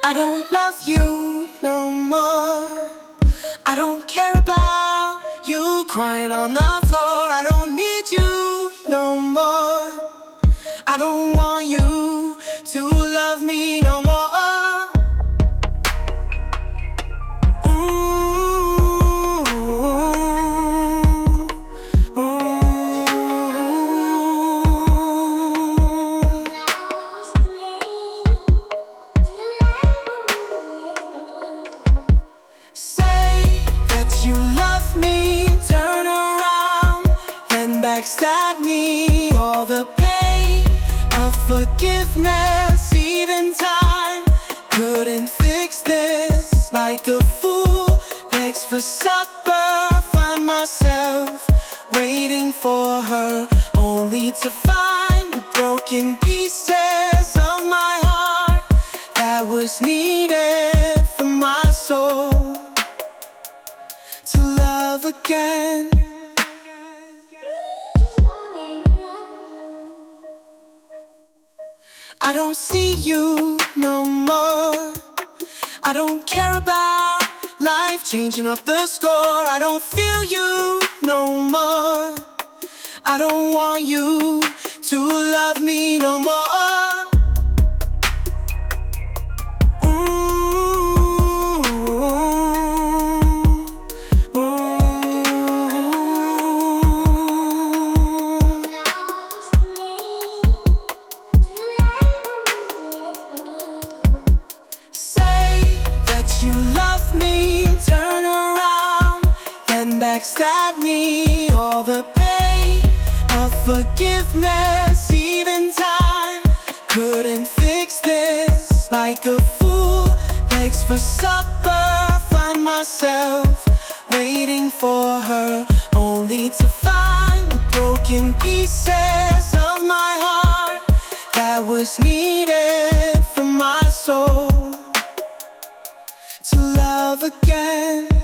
I don't love you no more. I don't care about you crying on the floor. I don't need you no more. I don't want you to love me no more. Say that you love me, turn around and backstab me. All the pain of forgiveness, even time couldn't fix this. Like a fool begs for supper, find myself waiting for her, only to find the broken pieces of my heart that was needed for my soul to love again. I don't see you no more. I don't care about life changing up the score. I don't feel you no more. I don't want you to love me no more. You love me, turn around and backstab me. All the pain of forgiveness, even time couldn't fix this. Like a fool begs for supper, find myself waiting for her, only to find the broken pieces of my heart that was needed for my soul to love again.